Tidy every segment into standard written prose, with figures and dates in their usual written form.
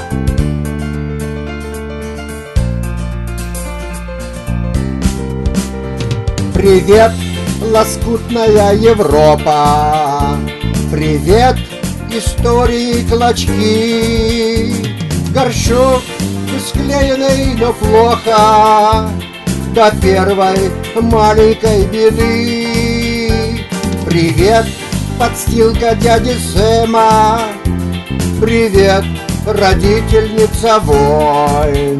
Привет, лоскутная Европа! Привет, истории клочки! Горшок склеенный, но плохо, до первой маленькой беды. Привет, подстилка дяди Сэма! Привет, родительница войн!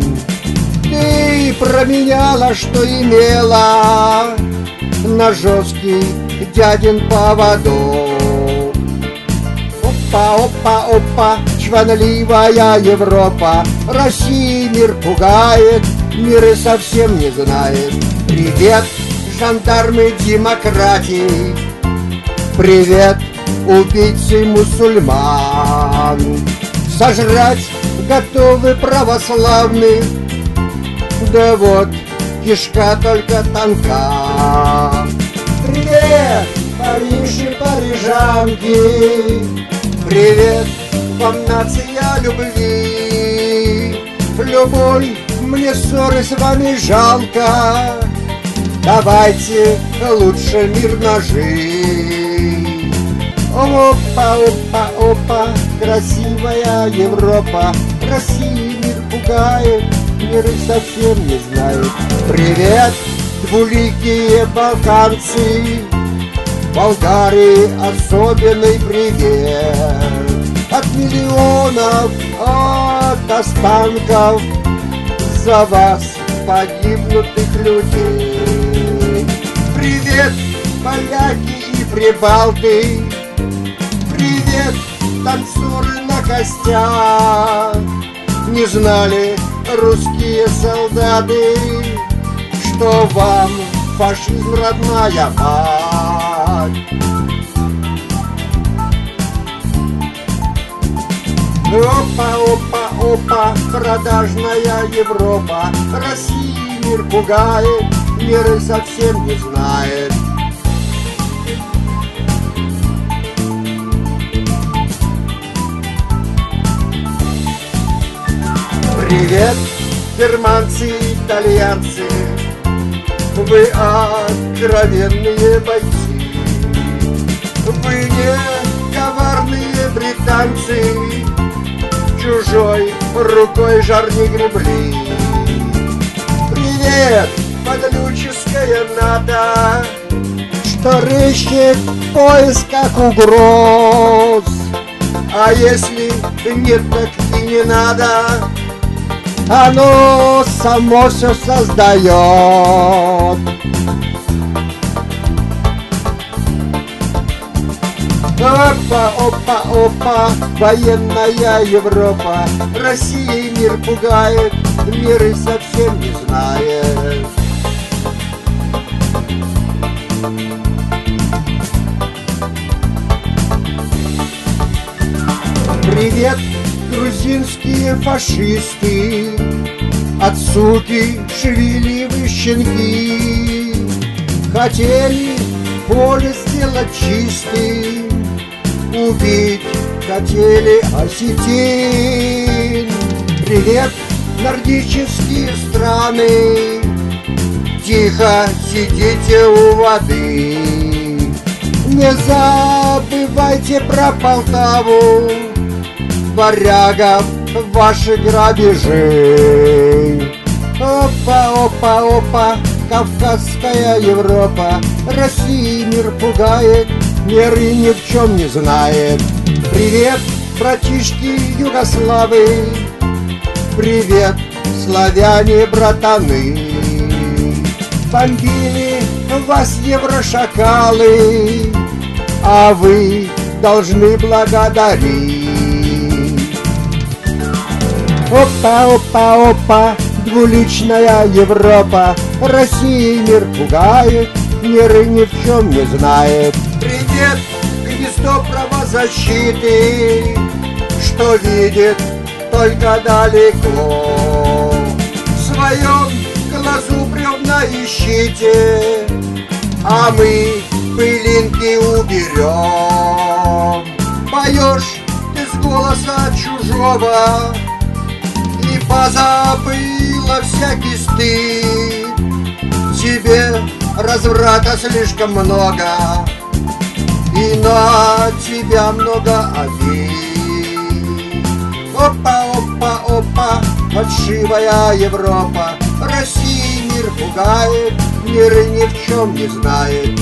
Ты променяла, что имела, на жесткий дядин поводок. Опа, опа, опа, чванливая Европа, России мир пугает, мир и совсем не знает. Привет, жандармы демократии, привет, убийцы мусульман. Сожрать готовы православных, да вот кишка только тонка. Привет, Париж и парижанки, привет вам, нация любви. Любой мне ссоры с вами жалко, давайте лучше мирно жить. Опа, опа, опа, красивая Европа, России мир пугает, мир и совсем не знает. Привет, двуликие балканцы, Болгарии особенный привет. От миллионов, от останков за вас погибнутых людей. Привет, поляки и прибалты, привет, танцоры на костях. Не знали русские солдаты, что вам фашизм родная мать. Опа, опа, опа, продажная Европа, России мир пугает, мир и совсем не знает. Привет, германцы, итальянцы, вы откровенные бойцы. Вы не коварные британцы, чужой рукой жар не гребли. Привет, подлюческая НАТО, что рыщет в поисках угроз. А если нет, так и не надо, оно само все создает. Опа, опа, опа, военная Европа, России мир пугает, мир и совсем не знает. Привет, грузинские фашисты, от суки шевеливые щенки. Хотели поле сделать чистым, убить хотели осетин. Привет, нордические страны, тихо сидите у воды. Не забывайте про Полтаву, варягов, ваши грабежи. Опа, опа, опа, Кавказская Европа, России мир пугает, мир и ни в чем не знает. Привет, братишки югославы, привет, славяне, братаны. Бомбили вас еврошакалы, а вы должны благодарить. Опа, опа, опа, двуличная Европа, России мир пугает, мир и ни в чем не знает. Привет, гнездо правозащиты, что видит только далеко. В своем глазу бревна ищите, а мы пылинки уберем. Поешь ты с голоса чужого, позабыла всякий стыд. Тебе разврата слишком много, и на тебя много обид. Опа, опа, опа, фальшивая Европа, России мир пугает, мир ни в чем не знает.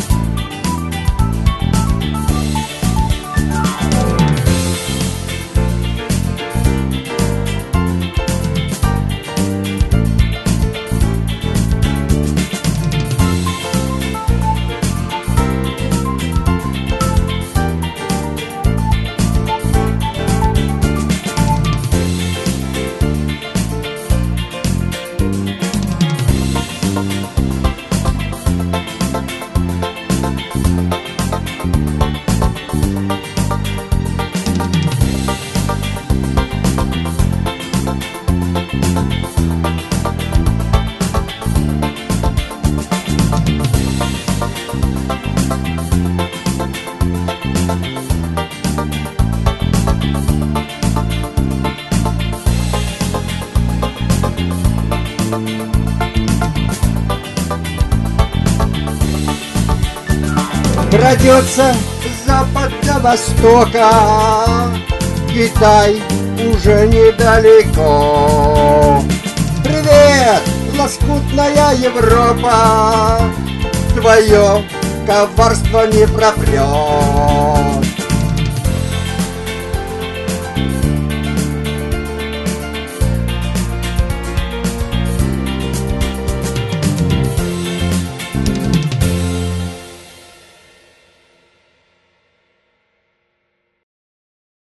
Крадется с запад до востока, Китай уже недалеко. Привет, лоскутная Европа, твое коварство не пропрет.